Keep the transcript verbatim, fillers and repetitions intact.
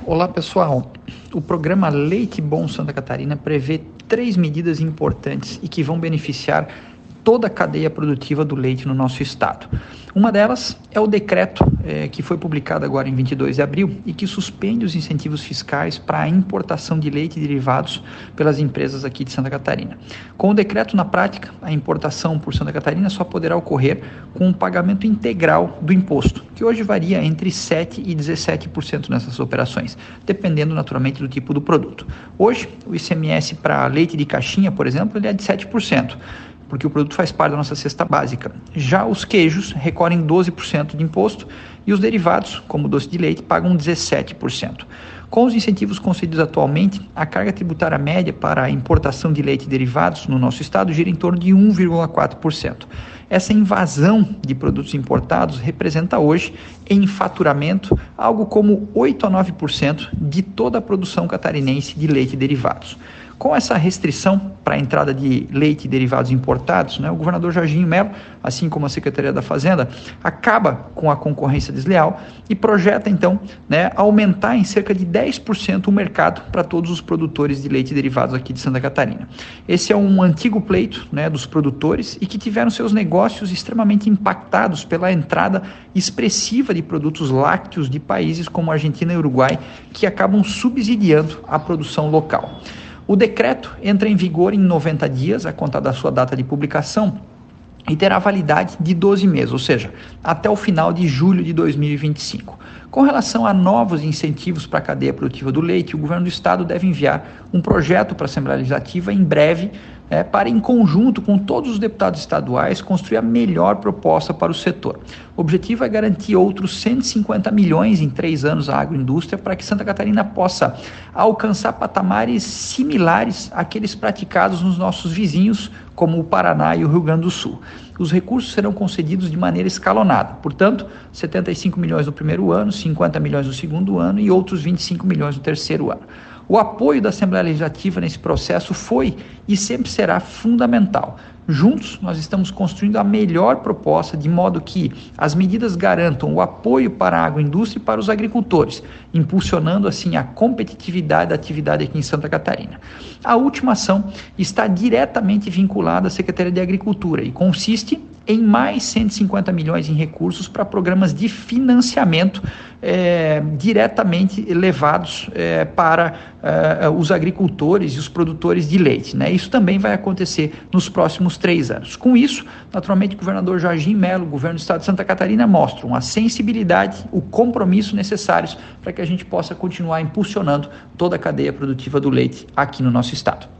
Olá pessoal, o programa Leite Bom Santa Catarina prevê três medidas importantes e que vão beneficiar toda a cadeia produtiva do leite no nosso estado. Uma delas é o decreto eh, que foi publicado agora em vinte e dois de abril e que suspende os incentivos fiscais para a importação de leite e derivados pelas empresas aqui de Santa Catarina. Com o decreto, na prática, a importação por Santa Catarina só poderá ocorrer com um pagamento integral do imposto, que hoje varia entre sete por cento e dezessete por cento nessas operações, dependendo naturalmente do tipo do produto. Hoje, o I C M S para leite de caixinha, por exemplo, ele é de sete por cento. Porque o produto faz parte da nossa cesta básica. Já os queijos recolhem doze por cento de imposto e os derivados, como o doce de leite, pagam dezessete por cento. Com os incentivos concedidos atualmente, a carga tributária média para a importação de leite e derivados no nosso estado gira em torno de um vírgula quatro por cento. Essa invasão de produtos importados representa hoje, em faturamento, algo como oito a nove por cento de toda a produção catarinense de leite e derivados. Com essa restrição para a entrada de leite e derivados importados, né, o governador Jorginho Melo, assim como a Secretaria da Fazenda, acaba com a concorrência desleal e projeta, então, né, aumentar em cerca de dez por cento o mercado para todos os produtores de leite e derivados aqui de Santa Catarina. Esse é um antigo pleito, né, dos produtores e que tiveram seus negócios extremamente impactados pela entrada expressiva de produtos lácteos de países como Argentina e Uruguai, que acabam subsidiando a produção local. O decreto entra em vigor em noventa dias, a contar da sua data de publicação, e terá validade de doze meses, ou seja, até o final de julho de dois mil e vinte e cinco. Com relação a novos incentivos para a cadeia produtiva do leite, o governo do estado deve enviar um projeto para a Assembleia Legislativa em breve, é, para, em conjunto com todos os deputados estaduais, construir a melhor proposta para o setor. O objetivo é garantir outros cento e cinquenta milhões em três anos à agroindústria para que Santa Catarina possa alcançar patamares similares àqueles praticados nos nossos vizinhos, como o Paraná e o Rio Grande do Sul. Os recursos serão concedidos de maneira escalonada, portanto, setenta e cinco milhões no primeiro ano, cinquenta milhões no segundo ano e outros vinte e cinco milhões no terceiro ano. O apoio da Assembleia Legislativa nesse processo foi e sempre será fundamental. Juntos, nós estamos construindo a melhor proposta, de modo que as medidas garantam o apoio para a agroindústria e para os agricultores, impulsionando assim a competitividade da atividade aqui em Santa Catarina. A última ação está diretamente vinculada à Secretaria de Agricultura e consiste em mais cento e cinquenta milhões em recursos para programas de financiamento é, diretamente levados é, para é, os agricultores e os produtores de leite, né? Isso também vai acontecer nos próximos três anos. Com isso, naturalmente, o governador Jorginho Melo, o governo do estado de Santa Catarina, mostram a sensibilidade, o compromisso necessários para que a gente possa continuar impulsionando toda a cadeia produtiva do leite aqui no nosso estado.